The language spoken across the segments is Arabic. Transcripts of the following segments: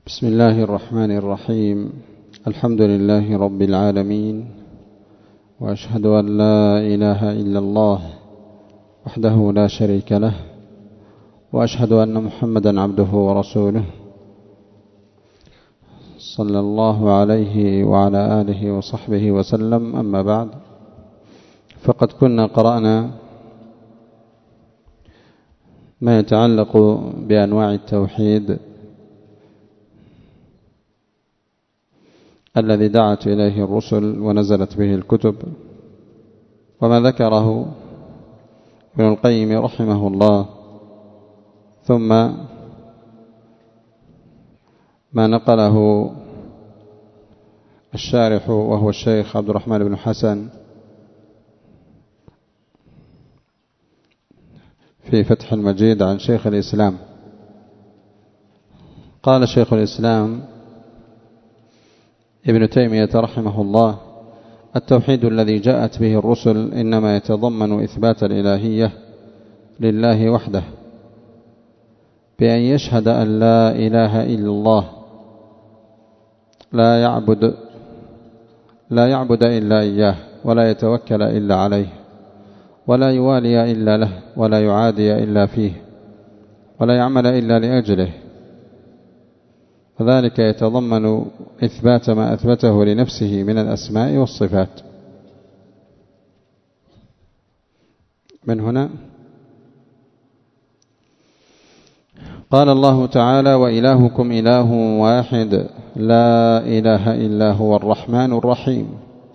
بسم الله الرحمن الرحيم. الحمد لله رب العالمين، وأشهد أن لا إله إلا الله وحده لا شريك له، وأشهد أن محمدا عبده ورسوله صلى الله عليه وعلى آله وصحبه وسلم. أما بعد، فقد كنا قرأنا ما يتعلق بأنواع التوحيد الذي دعت إليه الرسل ونزلت به الكتب، وما ذكره ابن القيم رحمه الله، ثم ما نقله الشارح وهو الشيخ عبد الرحمن بن حسن في فتح المجيد عن شيخ الإسلام. قال شيخ الإسلام ابن تيمية رحمه الله: التوحيد الذي جاءت به الرسل إنما يتضمن إثبات الإلهية لله وحده، بأن يشهد أن لا إله إلا الله، لا يعبد إلا إياه، ولا يتوكل إلا عليه، ولا يوالي إلا له، ولا يعادي إلا فيه، ولا يعمل إلا لأجله. وذلك يتضمن إثبات ما أثبته لنفسه من الأسماء والصفات. من هنا قال الله تعالى: وإلهكم إله واحد لا إله إلا هو الرحمن الرحيم.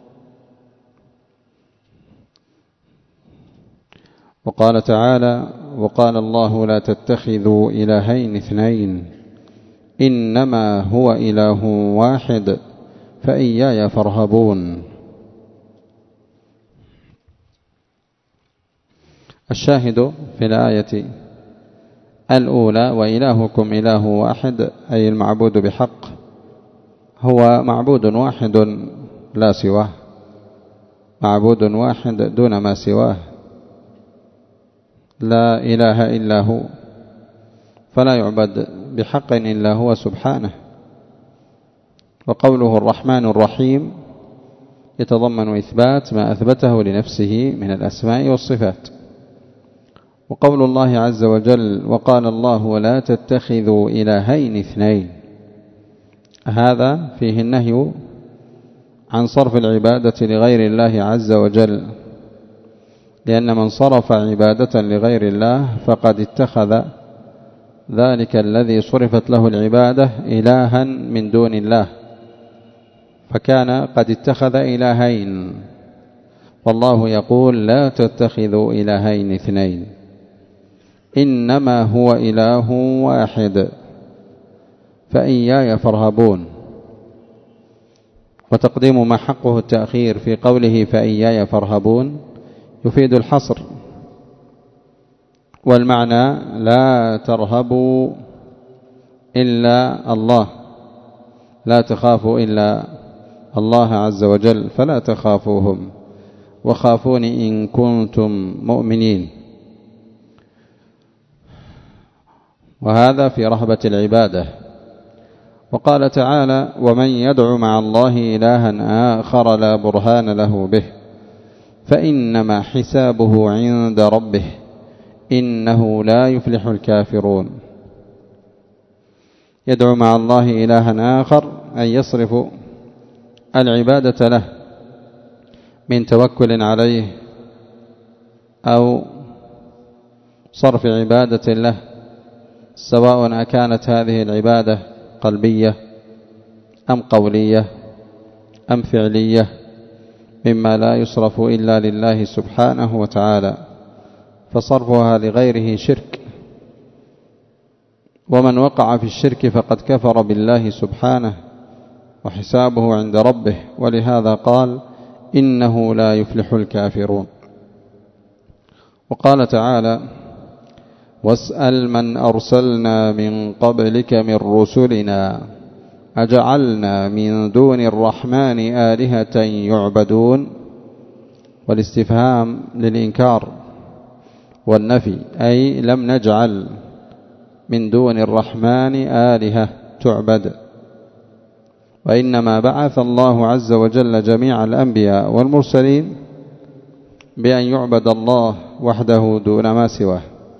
وقال تعالى: وقال الله لا تتخذوا إلهين اثنين إنما هو إله واحد فإياي فارهبون. الشاهد في الآية الأولى: وإلهكم إله واحد، أي المعبود بحق هو معبود واحد لا سواه، معبود واحد دون ما سواه، لا إله إلا هو، فلا يعبد بحق إلا هو سبحانه. وقوله الرحمن الرحيم يتضمن إثبات ما أثبته لنفسه من الأسماء والصفات. وقول الله عز وجل: وقال الله لا تتخذوا إلهين اثنين، هذا فيه النهي عن صرف العبادة لغير الله عز وجل، لأن من صرف عبادة لغير الله فقد اتخذ ذلك الذي صرفت له العبادة إلها من دون الله، فكان قد اتخذ إلهين. والله يقول: لا تتخذوا إلهين اثنين إنما هو إله واحد فإياي فارهبون. وتقديم ما حقه التأخير في قوله فإياي فارهبون يفيد الحصر، والمعنى لا ترهبوا إلا الله، لا تخافوا إلا الله عز وجل، فلا تخافوهم وخافوني إن كنتم مؤمنين. وهذا في رهبة العبادة. وقال تعالى: ومن يدع مع الله إلها آخر لا برهان له به فإنما حسابه عند ربه إنه لا يفلح الكافرون. يدعو مع الله إلها آخر أي يصرف العبادة له من توكل عليه أو صرف عبادة له، سواء أكانت هذه العبادة قلبية أم قولية أم فعلية، مما لا يصرف إلا لله سبحانه وتعالى، فصرفها لغيره شرك، ومن وقع في الشرك فقد كفر بالله سبحانه وحسابه عند ربه. ولهذا قال: إنه لا يفلح الكافرون. وقال تعالى: واسأل من أرسلنا من قبلك من رسلنا أجعلنا من دون الرحمن آلهة يعبدون. والاستفهام للإنكار والنفي، أي لم نجعل من دون الرحمن آلهة تعبد. وإنما بعث الله عز وجل جميع الأنبياء والمرسلين بأن يعبد الله وحده دون ما سواه.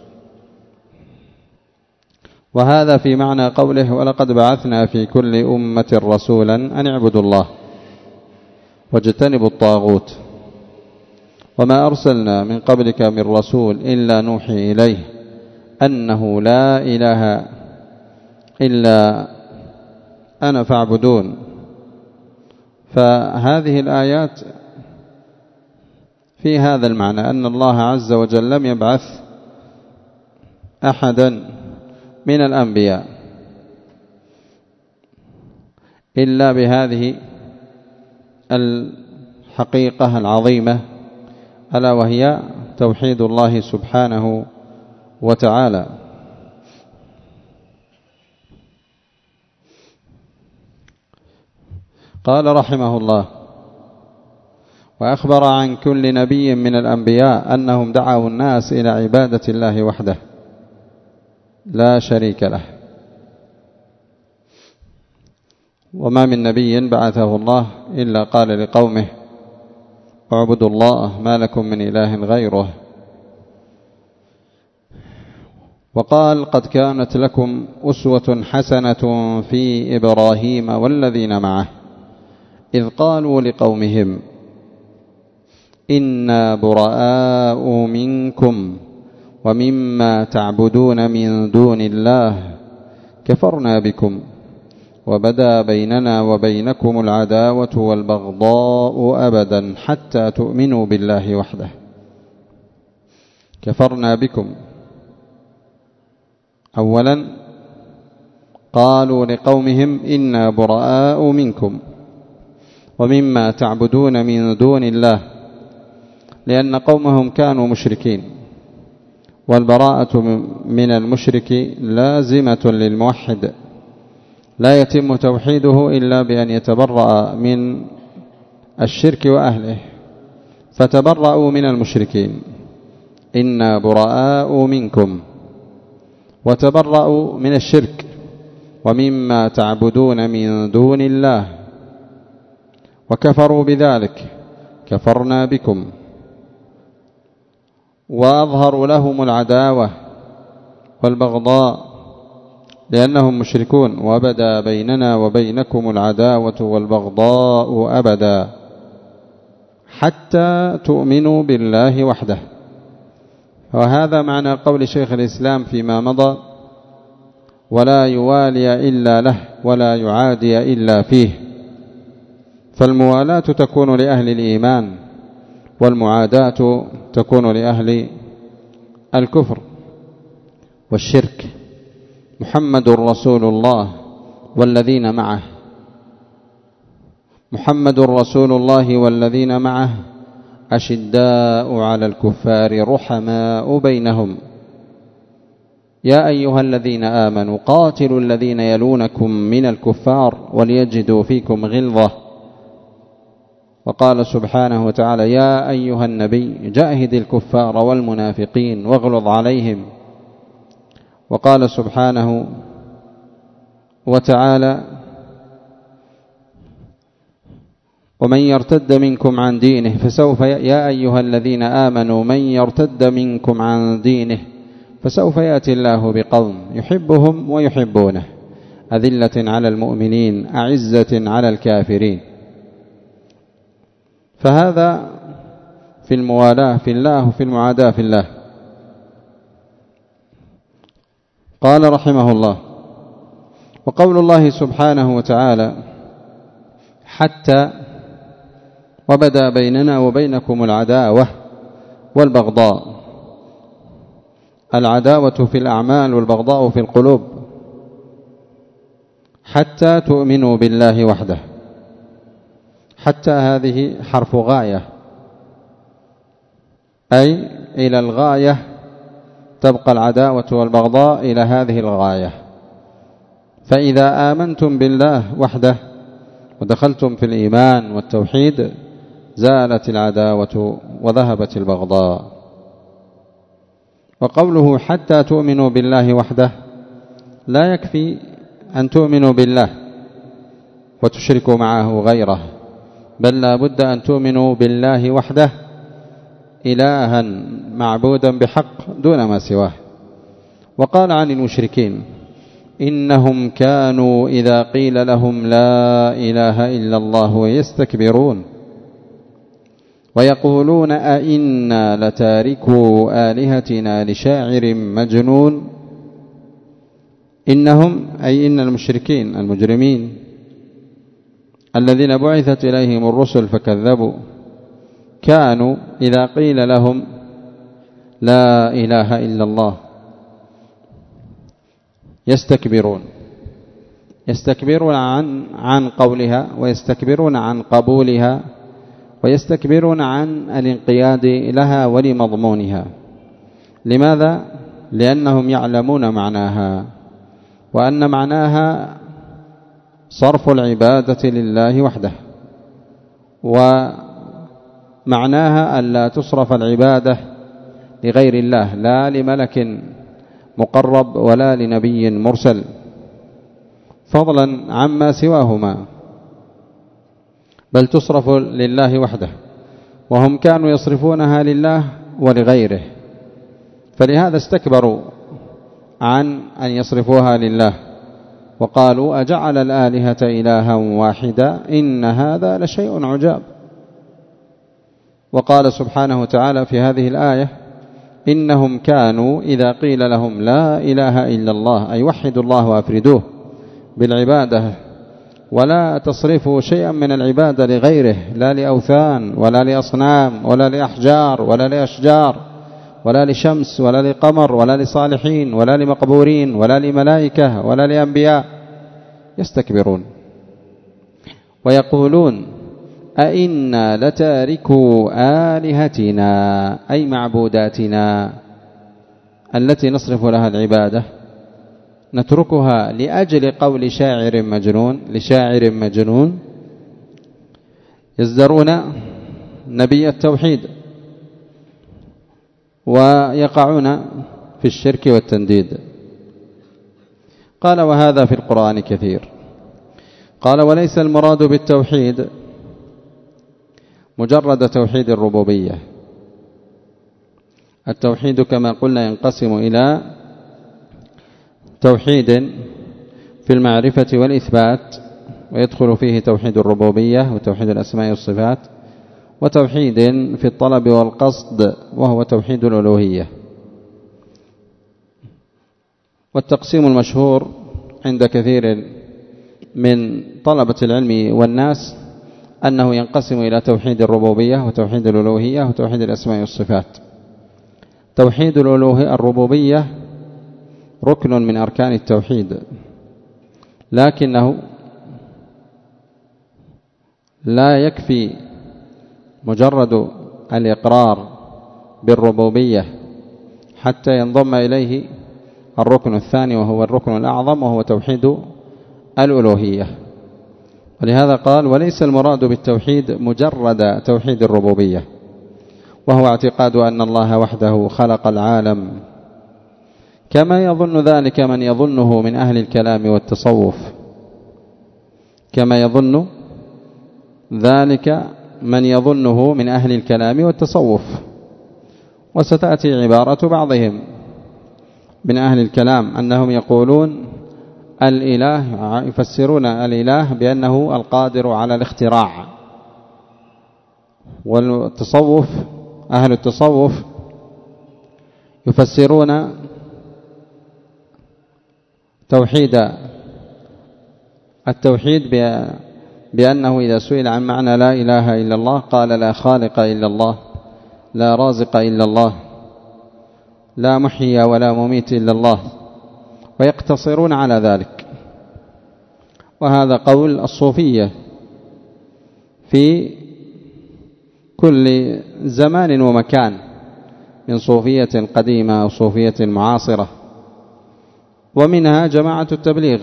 وهذا في معنى قوله ولقد بعثنا في كل أمة رسولا أن اعبدوا الله واجتنبوا الطاغوت وما أرسلنا من قبلك من رسول إلا نوحي إليه أنه لا إله إلا أنا فاعبدون. فهذه الآيات في هذا المعنى أن الله عز وجل لم يبعث أحدا من الأنبياء إلا بهذه الحقيقة العظيمة ألا وهي توحيد الله سبحانه وتعالى. قال رحمه الله: وأخبر عن كل نبي من الأنبياء أنهم دعوا الناس إلى عبادة الله وحده لا شريك له. وما من نبي بعثه الله إلا قال لقومه اعبدوا الله ما لكم من إله غيره. وقال: قد كانت لكم أسوة حسنة في إبراهيم والذين معه إذ قالوا لقومهم إنا براء منكم ومما تعبدون من دون الله كفرنا بكم وبدا بيننا وبينكم العداوة والبغضاء أبدا حتى تؤمنوا بالله وحده. كفرنا بكم، أولا قالوا لقومهم إنا براء منكم ومما تعبدون من دون الله، لأن قومهم كانوا مشركين، والبراءة من المشرك لازمة للموحد، لا يتم توحيده إلا بأن يتبرأ من الشرك وأهله، فتبرأوا من المشركين إنا براء منكم، وتبرأوا من الشرك ومما تعبدون من دون الله، وكفروا بذلك كفرنا بكم، وأظهروا لهم العداوة والبغضاء لأنهم مشركون، وبدا بيننا وبينكم العداوة والبغضاء أبدا حتى تؤمنوا بالله وحده. وهذا معنى قول شيخ الإسلام فيما مضى: ولا يوالي إلا له ولا يعادي إلا فيه. فالموالاة تكون لأهل الإيمان، والمعاداة تكون لأهل الكفر والشرك. محمد رسول الله والذين معه، محمد رسول الله والذين معه أشداء على الكفار رحماء بينهم يا أيها الذين آمنوا قاتلوا الذين يلونكم من الكفار وليجدوا فيكم غلظة. وقال سبحانه وتعالى: يا أيها النبي جاهد الكفار والمنافقين واغلظ عليهم. وقال سبحانه وتعالى: ومن يرتد منكم عن دينه فسوف يا أيها الذين آمنوا من يرتد منكم عن دينه فسوف يأتي الله بقوم يحبهم ويحبونه أذلة على المؤمنين أعزة على الكافرين. فهذا في الموالاة في الله وفي المعاداة في الله. قال رحمه الله: وقول الله سبحانه وتعالى: حتى وبدا بيننا وبينكم العداوة والبغضاء. العداوة في الأعمال والبغضاء في القلوب، حتى تؤمنوا بالله وحده. حتى هذه حرف غاية، أي إلى الغاية تبقى العداوة والبغضاء إلى هذه الغاية. فإذا آمنتم بالله وحده ودخلتم في الإيمان والتوحيد زالت العداوة وذهبت البغضاء. وقوله حتى تؤمنوا بالله وحده لا يكفي أن تؤمنوا بالله، وتشركوا معه غيره، بل لا بد أن تؤمنوا بالله وحده إلها معبودا بحق دون ما سواه. وقال عن المشركين: إنهم كانوا إذا قيل لهم لا إله إلا الله يستكبرون ويقولون أئنا لتاركو آلهتنا لشاعر مجنون. إنهم أي إن المشركين المجرمين الذين بعثت إليهم الرسل فكذبوا كانوا إذا قيل لهم لا إله إلا الله يستكبرون عن قولها، ويستكبرون عن قبولها، ويستكبرون عن الانقياد لها ولمضمونها. لماذا؟ لأنهم يعلمون معناها، وأن معناها صرف العبادة لله وحده، ومعناها ألا تصرف العبادة لغير الله، لا لملك مقرب ولا لنبي مرسل، فضلا عما سواهما، بل تصرف لله وحده. وهم كانوا يصرفونها لله ولغيره، فلهذا استكبروا عن أن يصرفوها لله، وقالوا أجعل الآلهة إلها واحدا إن هذا لشيء عجاب. وقال سبحانه وتعالى في هذه الآية: إنهم كانوا إذا قيل لهم لا إله إلا الله أي وحدوا الله وأفردوه بالعبادة، ولا تصرفوا شيئا من العبادة لغيره، لا لأوثان ولا لأصنام ولا لأحجار ولا لأشجار ولا لشمس ولا لقمر ولا لصالحين ولا لمقبورين ولا لملائكة ولا لأنبياء، يستكبرون ويقولون أئنا لتاركو آلهتنا أي معبوداتنا التي نصرف لها العبادة نتركها لأجل قول شاعر مجنون لشاعر مجنون. يزدرون نبي التوحيد ويقعون في الشرك والتنديد. قال: وهذا في القرآن كثير. قال: وليس المراد بالتوحيد مجرد توحيد الربوبية. التوحيد كما قلنا ينقسم إلى توحيد في المعرفة والإثبات، ويدخل فيه توحيد الربوبية وتوحيد الأسماء والصفات، وتوحيد في الطلب والقصد وهو توحيد الألوهية. والتقسيم المشهور عند كثير من طلبة العلم والناس أنه ينقسم إلى توحيد الربوبية وتوحيد الألوهية وتوحيد الأسماء والصفات. توحيد الربوبية ركن من أركان التوحيد، لكنه لا يكفي مجرد الإقرار بالربوبية حتى ينضم إليه الركن الثاني وهو الركن الأعظم وهو توحيد الألوهية. ولهذا قال: وليس المراد بالتوحيد مجرد توحيد الربوبية، وهو اعتقاد أن الله وحده خلق العالم، كما يظن ذلك من يظنه من أهل الكلام والتصوف، كما يظن ذلك من يظنه من أهل الكلام والتصوف. وستأتي عبارة بعضهم من أهل الكلام أنهم يقولون الإله، يفسرون الإله بأنه القادر على الاختراع. والتصوف أهل التصوف يفسرون التوحيد بأنه إذا سئل عن معنى لا إله إلا الله قال: لا خالق إلا الله، لا رازق إلا الله، لا محيي ولا مميت إلا الله، ويقتصرون على ذلك. وهذا قول الصوفية في كل زمان ومكان، من صوفية قديمة أو صوفية معاصرة، ومنها جماعة التبليغ،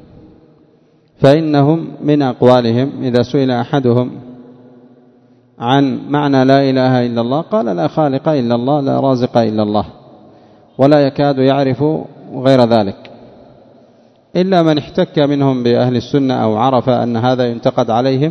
فإنهم من أقوالهم إذا سئل أحدهم عن معنى لا إله إلا الله قال: لا خالق إلا الله، لا رازق إلا الله، ولا يكاد يعرف غير ذلك، إلا من احتك منهم بأهل السنة أو عرف أن هذا ينتقد عليهم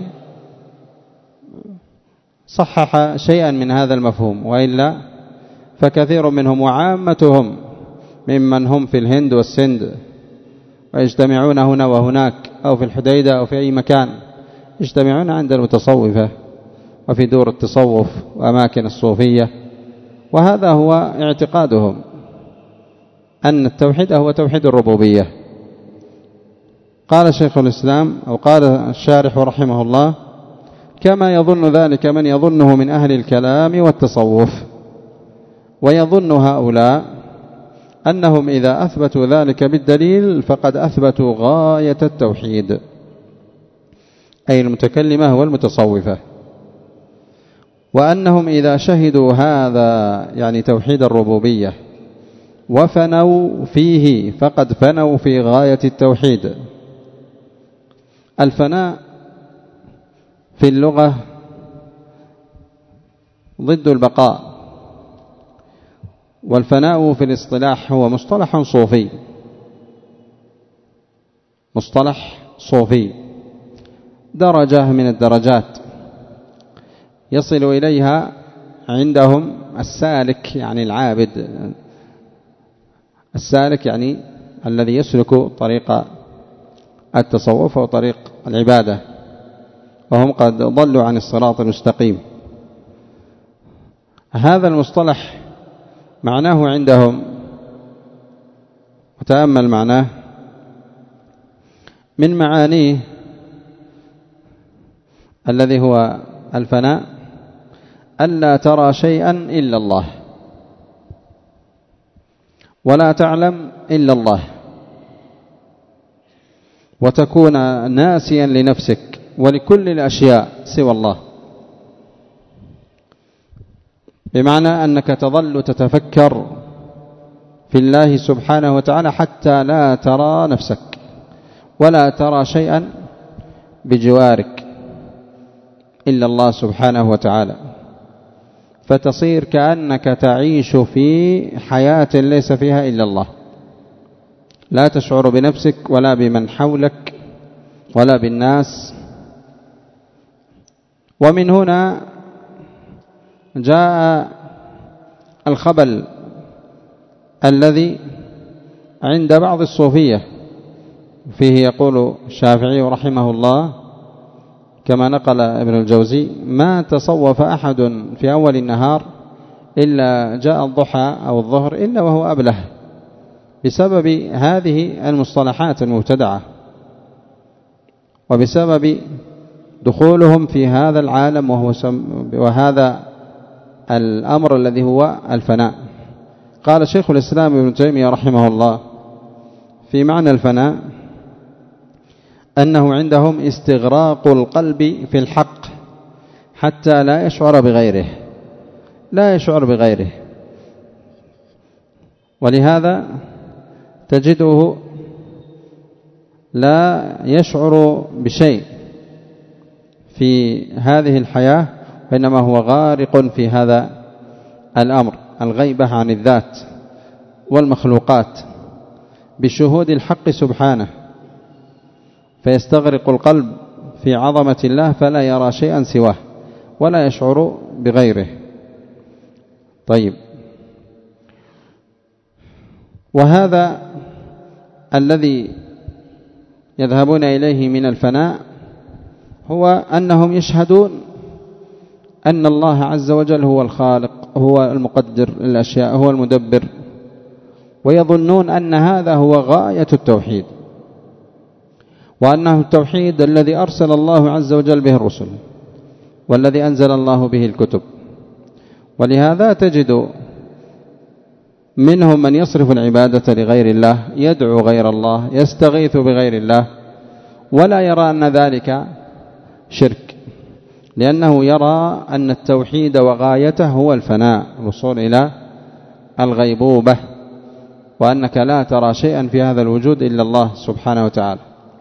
صحح شيئا من هذا المفهوم، وإلا فكثير منهم وعامتهم ممن هم في الهند والسند ويجتمعون هنا وهناك أو في الحديدة أو في أي مكان، يجتمعون عند المتصوفة وفي دور التصوف وأماكن الصوفية، وهذا هو اعتقادهم أن التوحيد هو توحيد الربوبية. قال شيخ الإسلام أو قال الشارح رحمه الله: كما يظن ذلك من يظنه من أهل الكلام والتصوف، ويظن هؤلاء أنهم إذا أثبتوا ذلك بالدليل فقد أثبتوا غاية التوحيد، أي المتكلمة والمتصوفة، وأنهم إذا شهدوا هذا يعني توحيد الربوبية وفنوا فيه فقد فنوا في غاية التوحيد. الفناء في اللغة ضد البقاء، والفناء في الاصطلاح هو مصطلح صوفي، مصطلح صوفي، درجة من الدرجات يصل إليها عندهم السالك، يعني العابد، السالك يعني الذي يسلك طريق التصوف وطريق العبادة، وهم قد ضلوا عن الصراط المستقيم. هذا المصطلح معناه عندهم، وتأمل معناه، من معانيه الذي هو الفناء ألا ترى شيئا إلا الله، ولا تعلم إلا الله، وتكون ناسيا لنفسك ولكل الأشياء سوى الله، بمعنى أنك تظل تتفكر في الله سبحانه وتعالى حتى لا ترى نفسك ولا ترى شيئا بجوارك إلا الله سبحانه وتعالى، فتصير كأنك تعيش في حياة ليس فيها إلا الله، لا تشعر بنفسك ولا بمن حولك ولا بالناس. ومن هنا جاء الخبل الذي عند بعض الصوفية، فيه يقول الشافعي رحمه الله كما نقل ابن الجوزي: ما تصوف أحد في أول النهار إلا جاء الضحى أو الظهر إلا وهو أبله، بسبب هذه المصطلحات المبتدعة، وبسبب دخولهم في هذا العالم وهذا الأمر الذي هو الفناء. قال شيخ الإسلام ابن تيمية رحمه الله في معنى الفناء أنه عندهم استغراق القلب في الحق حتى لا يشعر بغيره، لا يشعر بغيره، ولهذا تجده لا يشعر بشيء في هذه الحياة، وإنما هو غارق في هذا الأمر، الغيبة عن الذات والمخلوقات بشهود الحق سبحانه، فيستغرق القلب في عظمة الله فلا يرى شيئا سواه ولا يشعر بغيره. طيب، وهذا الذي يذهبون إليه من الفناء هو أنهم يشهدون أن الله عز وجل هو الخالق، هو المقدر للأشياء، هو المدبر، ويظنون أن هذا هو غاية التوحيد، وأنه التوحيد الذي أرسل الله عز وجل به الرسل والذي أنزل الله به الكتب. ولهذا تجد منهم من يصرف العبادة لغير الله، يدعو غير الله، يستغيث بغير الله، ولا يرى أن ذلك شرك، لأنه يرى أن التوحيد وغايته هو الفناء، الوصول إلى الغيبوبة، وأنك لا ترى شيئا في هذا الوجود إلا الله سبحانه وتعالى.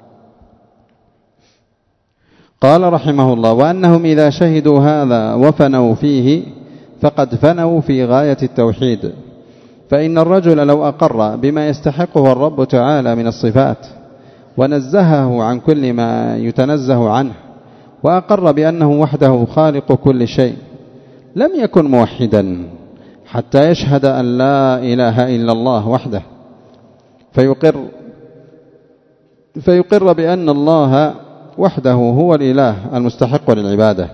قال رحمه الله: وأنهم إذا شهدوا هذا وفنوا فيه فقد فنوا في غاية التوحيد، فإن الرجل لو أقر بما يستحقه الرب تعالى من الصفات ونزهه عن كل ما يتنزه عنه، وأقر بأنه وحده خالق كل شيء، لم يكن موحدا حتى يشهد أن لا إله إلا الله وحده، فيقر بأن الله وحده هو الإله المستحق للعبادة،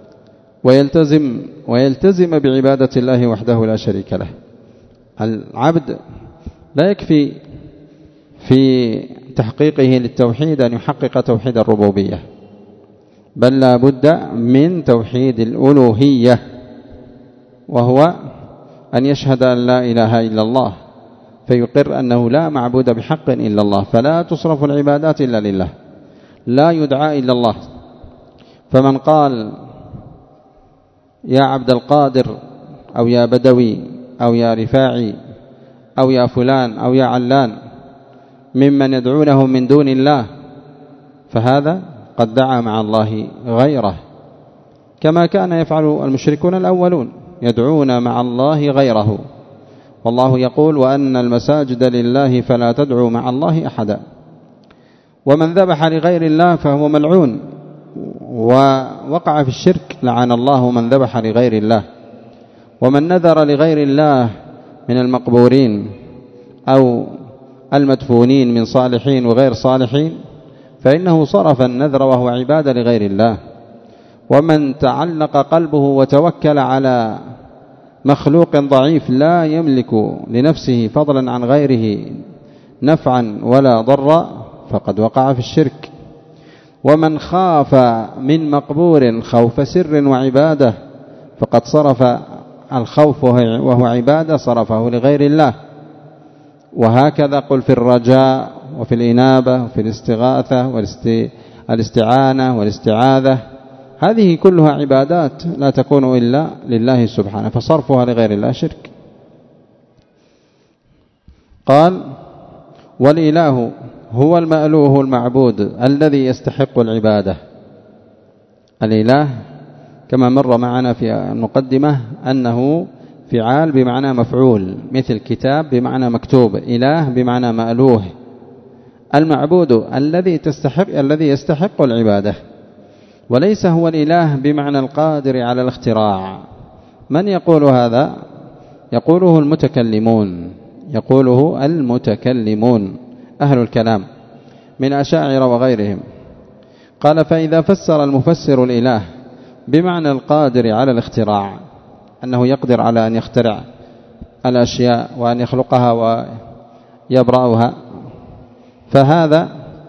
ويلتزم بعبادة الله وحده لا شريك له. العبد لا يكفي في تحقيقه للتوحيد أن يحقق توحيد الربوبية، بل لا بد من توحيد الألوهية، وهو أن يشهد أن لا إله إلا الله، فيقر أنه لا معبود بحق إلا الله، فلا تصرف العبادات إلا لله، لا يدعى إلا الله. فمن قال يا عبد القادر أو يا بدوي أو يا رفاعي أو يا فلان أو يا علان ممن يدعونه من دون الله، فهذا قد دعا مع الله غيره، كما كان يفعل المشركون الأولون، يدعون مع الله غيره. والله يقول وأن المساجد لله فلا تدعوا مع الله أحدا. ومن ذبح لغير الله فهو ملعون ووقع في الشرك، لعن الله من ذبح لغير الله. ومن نذر لغير الله من المقبورين أو المدفونين من صالحين وغير صالحين فإنه صرف النذر وهو عبادة لغير الله. ومن تعلق قلبه وتوكل على مخلوق ضعيف لا يملك لنفسه فضلا عن غيره نفعا ولا ضرا فقد وقع في الشرك. ومن خاف من مقبور خوف سر وعبادة فقد صرف الخوف وهو عبادة صرفه لغير الله. وهكذا قل في الرجاء وفي الإنابة وفي الاستغاثة والاستعانة والاستعاذة، هذه كلها عبادات لا تكون إلا لله سبحانه، فصرفها لغير الله شرك. قال والإله هو المألوه المعبود الذي يستحق العبادة. الإله كما مر معنا في المقدمة أنه فعال بمعنى مفعول، مثل كتاب بمعنى مكتوب، إله بمعنى مألوه. المعبود الذي يستحق العبادة، وليس هو الإله بمعنى القادر على الاختراع. من يقول هذا؟ يقوله المتكلمون أهل الكلام من أشاعرة وغيرهم. قال فإذا فسر المفسر الإله بمعنى القادر على الاختراع، أنه يقدر على أن يخترع الأشياء وأن يخلقها ويبرأها، فهذا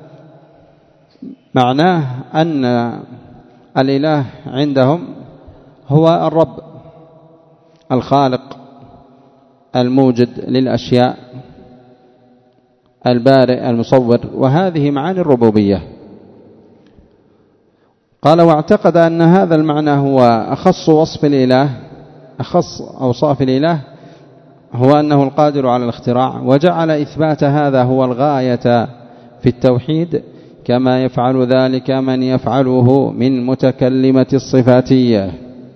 معناه أن الإله عندهم هو الرب الخالق الموجد للأشياء البارئ المصور، وهذه معاني الربوبية. قال واعتقد أن هذا المعنى هو أخص وصف الإله، أخص أوصاف الإله هو أنه القادر على الاختراع، وجعل إثبات هذا هو الغاية في التوحيد، كما يفعل ذلك من يفعله من متكلمة الصفاتية.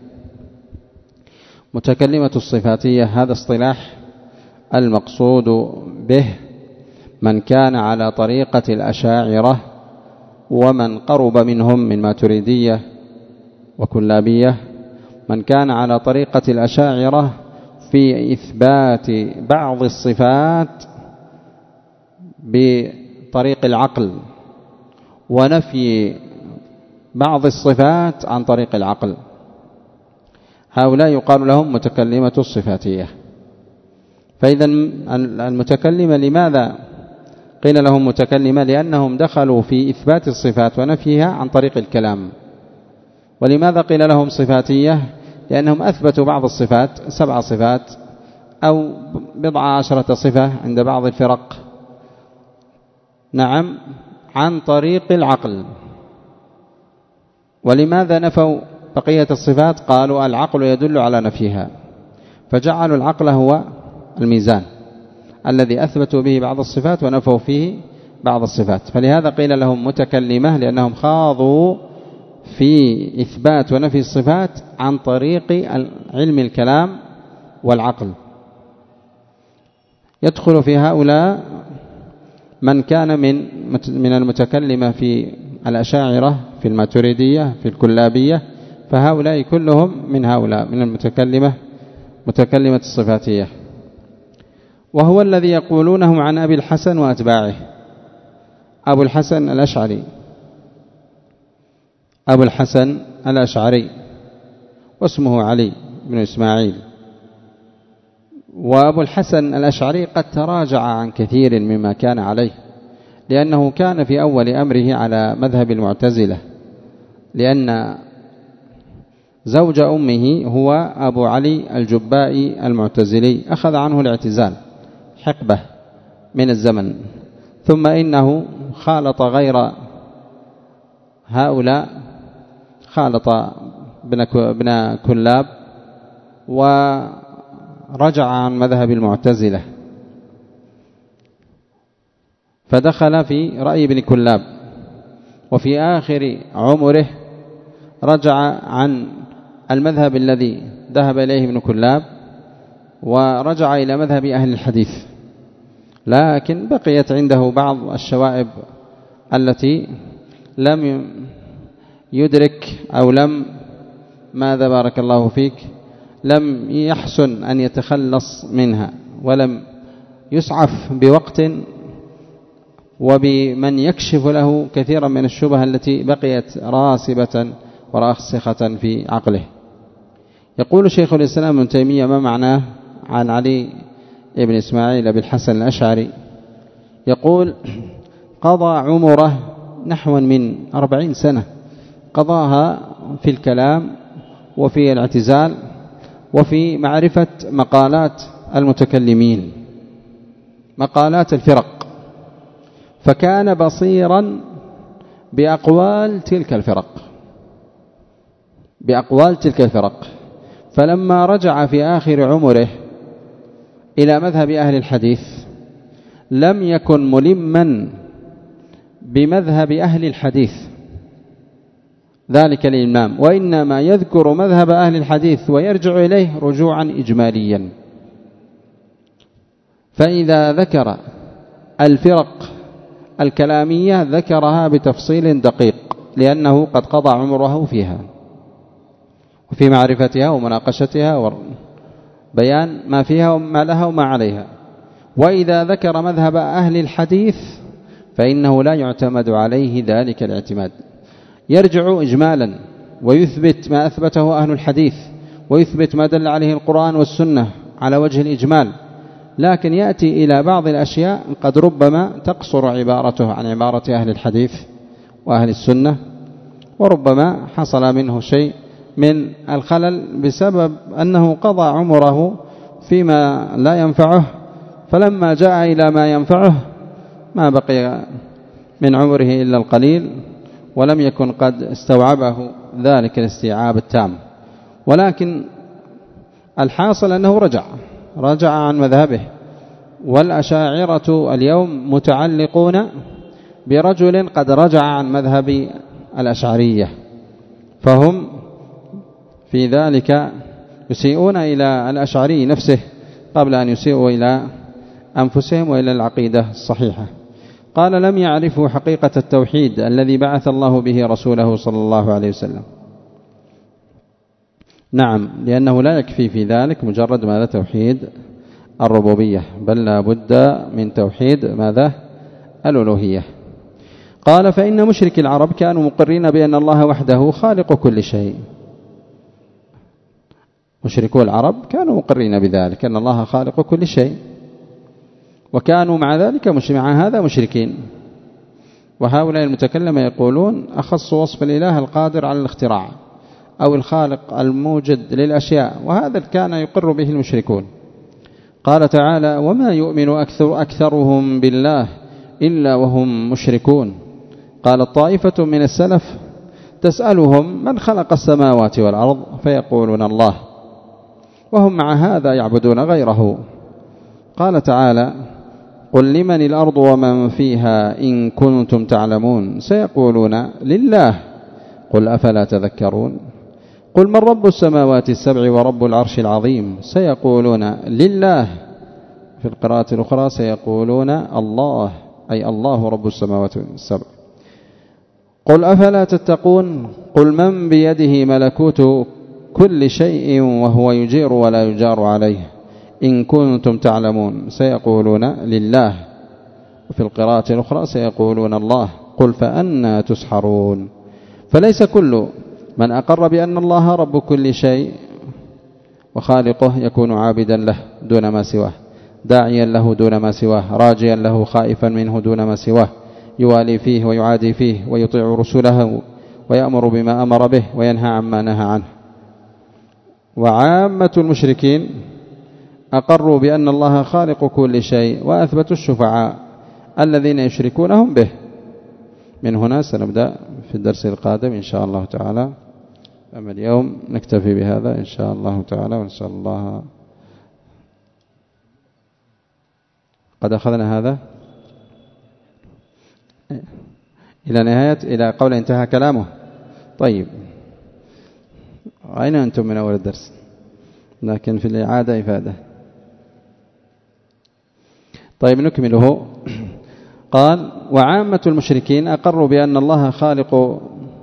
متكلمة الصفاتية هذا اصطلاح المقصود به من كان على طريقة الأشاعرة ومن قرب منهم من ماتريدية وكلابية، من كان على طريقة الأشاعرة في إثبات بعض الصفات بطريق العقل ونفي بعض الصفات عن طريق العقل، هؤلاء يقال لهم متكلمة الصفاتية. فإذا المتكلمة لماذا قيل لهم متكلمة؟ لأنهم دخلوا في إثبات الصفات ونفيها عن طريق الكلام. ولماذا قيل لهم صفاتية؟ لأنهم أثبتوا بعض الصفات 7 صفات أو 10 صفة عند بعض الفرق، نعم، عن طريق العقل. ولماذا نفوا بقية الصفات؟ قالوا العقل يدل على نفيها، فجعلوا العقل هو الميزان الذي أثبتوا به بعض الصفات ونفوا فيه بعض الصفات. فلهذا قيل لهم متكلمة، لأنهم خاضوا في إثبات ونفي الصفات عن طريق علم الكلام والعقل. يدخل في هؤلاء من كان من المتكلمة في الأشاعرة في الماتريدية في الكلابية، فهؤلاء كلهم من هؤلاء من متكلمة الصفاتية. وهو الذي يقولونه عن أبي الحسن وأتباعه. أبو الحسن الأشعري واسمه علي بن إسماعيل. وأبو الحسن الأشعري قد تراجع عن كثير مما كان عليه، لأنه كان في أول أمره على مذهب المعتزلة، لأن زوج أمه هو أبو علي الجبائي المعتزلي، أخذ عنه الاعتزال حقبة من الزمن، ثم إنه خالط غير هؤلاء، خالط ابن كلاب ورجع عن مذهب المعتزلة، فدخل في رأي ابن كلاب، وفي آخر عمره رجع عن المذهب الذي ذهب إليه ابن كلاب ورجع إلى مذهب أهل الحديث، لكن بقيت عنده بعض الشوائب التي لم يدرك أو ماذا بارك الله فيك لم يحسن أن يتخلص منها، ولم يسعف بوقت وبمن يكشف له كثيرا من الشبه التي بقيت راسبة وراسخة في عقله. يقول شيخ الإسلام ابن تيمية: ما معناه عن علي بن إسماعيل بن الحسن الأشعري؟ يقول: قضى عمره نحو من 40 سنة، قضاها في الكلام وفي الاعتزال وفي معرفة مقالات المتكلمين، مقالات الفرق، فكان بصيرا بأقوال تلك الفرق. فلما رجع في آخر عمره إلى مذهب أهل الحديث لم يكن ملما بمذهب أهل الحديث ذلك الإمام، وإنما يذكر مذهب أهل الحديث ويرجع إليه رجوعا إجماليا. فإذا ذكر الفرق الكلامية ذكرها بتفصيل دقيق، لأنه قد قضى عمره فيها وفي معرفتها ومناقشتها وبيان ما فيها وما لها وما عليها. وإذا ذكر مذهب أهل الحديث فإنه لا يعتمد عليه ذلك الاعتماد، يرجع إجمالا ويثبت ما أثبته أهل الحديث ويثبت ما دل عليه القرآن والسنة على وجه الإجمال، لكن يأتي إلى بعض الأشياء قد ربما تقصر عبارته عن عبارة أهل الحديث وأهل السنة، وربما حصل منه شيء من الخلل بسبب أنه قضى عمره فيما لا ينفعه، فلما جاء إلى ما ينفعه ما بقي من عمره إلا القليل، ولم يكن قد استوعبه ذلك الاستيعاب التام. ولكن الحاصل أنه رجع عن مذهبه. والأشاعرة اليوم متعلقون برجل قد رجع عن مذهب الأشعرية، فهم في ذلك يسيئون إلى الأشعري نفسه قبل أن يسيئوا إلى أنفسهم وإلى العقيدة الصحيحة. قال: لم يعرفوا حقيقة التوحيد الذي بعث الله به رسوله صلى الله عليه وسلم. نعم، لأنه لا يكفي في ذلك مجرد ماذا؟ توحيد الربوبية، بل لا بد من توحيد ماذا؟ الألوهية. قال: فإن مشرك العرب كانوا مقرين بأن الله وحده خالق كل شيء. مشركو العرب كانوا مقرين بذلك أن الله خالق كل شيء، وكانوا مع ذلك مع هذا مشركين. وهؤلاء المتكلمة يقولون أخص وصف الإله القادر على الاختراع أو الخالق الموجد للأشياء، وهذا كان يقر به المشركون. قال تعالى: وما يؤمن أكثرهم بالله إلا وهم مشركون. قال الطائفة من السلف: تسألهم من خلق السماوات والأرض فيقولون الله، وهم مع هذا يعبدون غيره. قال تعالى: قل لمن الأرض ومن فيها إن كنتم تعلمون سيقولون لله قل أفلا تذكرون. قل من رب السماوات السبع ورب العرش العظيم سيقولون لله. في القراءة الأخرى سيقولون الله أي الله رب السماوات السبع. قل أفلا تتقون قل من بيده ملكوت كل شيء وهو يجير ولا يجار عليه إن كنتم تعلمون سيقولون لله، وفي القراءة الأخرى سيقولون الله. قل فأنى تسحرون. فليس كل من أقر بأن الله رب كل شيء وخالقه يكون عابدا له دون ما سواه، داعيا له دون ما سواه، راجيا له خائفا منه دون ما سواه، يوالي فيه ويعادي فيه، ويطيع رسله ويأمر بما أمر به وينهى عما نهى عنه. وعامة المشركين أقروا بأن الله خالق كل شيء وأثبتوا الشفعاء الذين يشركونهم به. من هنا سنبدأ في الدرس القادم إن شاء الله تعالى. أما اليوم نكتفي بهذا إن شاء الله تعالى، ونسأل الله. قد أخذنا هذا إلى نهاية، إلى قول انتهى كلامه. طيب أين أنتم من أول الدرس؟ لكن في الإعادة إفادة. طيب نكمله. قال وعامة المشركين أقروا بأن الله خالق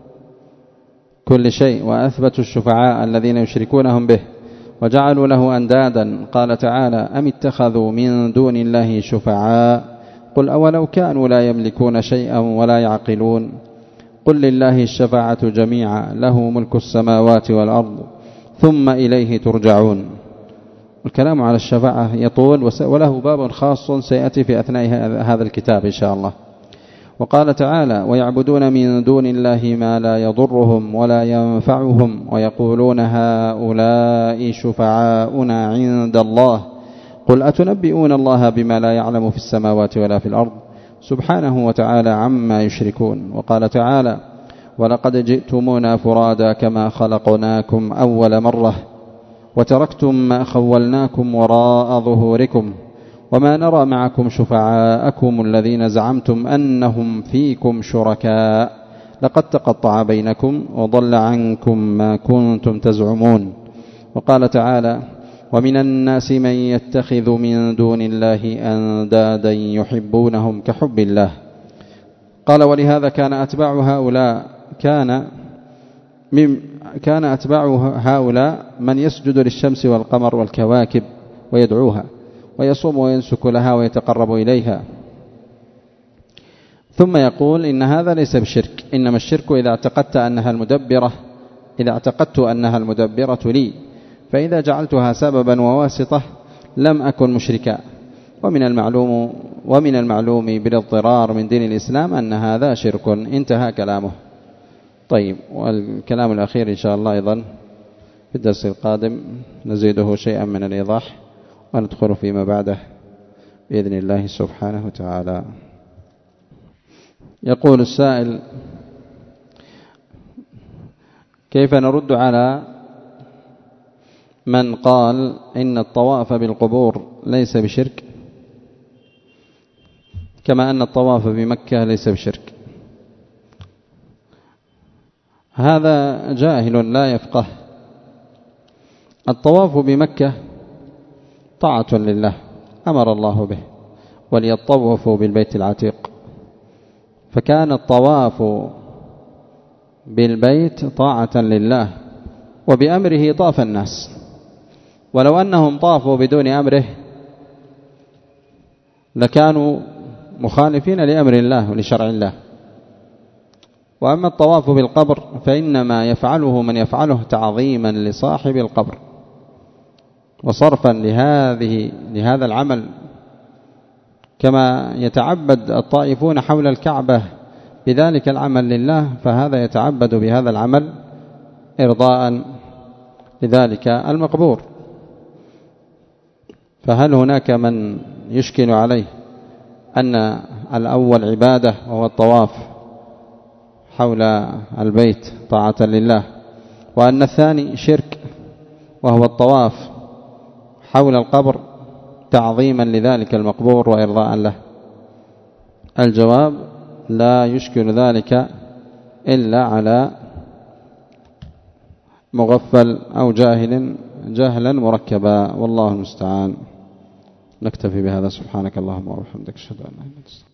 كل شيء وأثبتوا الشفعاء الذين يشركونهم به وجعلوا له أندادا. قال تعالى أم اتخذوا من دون الله شفعاء قل أولو كانوا لا يملكون شيئا ولا يعقلون قل لله الشفاعة جميعا له ملك السماوات والأرض ثم إليه ترجعون. الكلام على الشفاعة يطول وله باب خاص سيأتي في أثناء هذا الكتاب إن شاء الله. وقال تعالى ويعبدون من دون الله ما لا يضرهم ولا ينفعهم ويقولون هؤلاء شفعاؤنا عند الله قل أتنبئون الله بما لا يعلم في السماوات ولا في الأرض سبحانه وتعالى عما يشركون. وقال تعالى ولقد جئتمونا فرادا كما خلقناكم أول مرة وتركتم ما خولناكم وراء ظهوركم وما نرى معكم شفعاءكم الذين زعمتم أنهم فيكم شركاء لقد تقطع بينكم وضل عنكم ما كنتم تزعمون. وقال تعالى ومن الناس من يتخذ من دون الله أندادا يحبونهم كحب الله. قال ولهذا كان أتباع هؤلاء من يسجد للشمس والقمر والكواكب ويدعوها ويصوم وينسك لها ويتقرب إليها. ثم يقول إن هذا ليس بشرك، إنما الشرك إذا اعتقدت أنها المدبرة لي فإذا جعلتها سببا وواسطة لم أكن مشركا. ومن المعلوم بالاضطرار من دين الإسلام أن هذا شرك. انتهى كلامه. طيب والكلام الأخير إن شاء الله أيضا في الدرس القادم نزيده شيئا من الإيضاح وندخل فيما بعده بإذن الله سبحانه وتعالى. يقول السائل كيف نرد على من قال إن الطواف بالقبور ليس بشرك كما أن الطواف بمكة ليس بشرك؟ هذا جاهل لا يفقه. الطواف بمكة طاعة لله أمر الله به وليطوفوا بالبيت العتيق، فكان الطواف بالبيت طاعة لله وبأمره طاف الناس، ولو أنهم طافوا بدون أمره لكانوا مخالفين لأمر الله ولشرع الله. وأما الطواف بالقبر فإنما يفعله من يفعله تعظيما لصاحب القبر وصرفا لهذا العمل، كما يتعبد الطائفون حول الكعبة بذلك العمل لله، فهذا يتعبد بهذا العمل إرضاء لذلك المقبور. فهل هناك من يشكل عليه أن الأول عبادة وهو الطواف حول البيت طاعة لله، وأن الثاني شرك وهو الطواف حول القبر تعظيما لذلك المقبور وإرضاء له؟ الجواب لا يشكل ذلك إلا على مغفل أو جاهلا مركبا، والله المستعان. نكتفي بهذا. سبحانك اللهم وبحمدك، أشهد أن لا إله إلا أنت.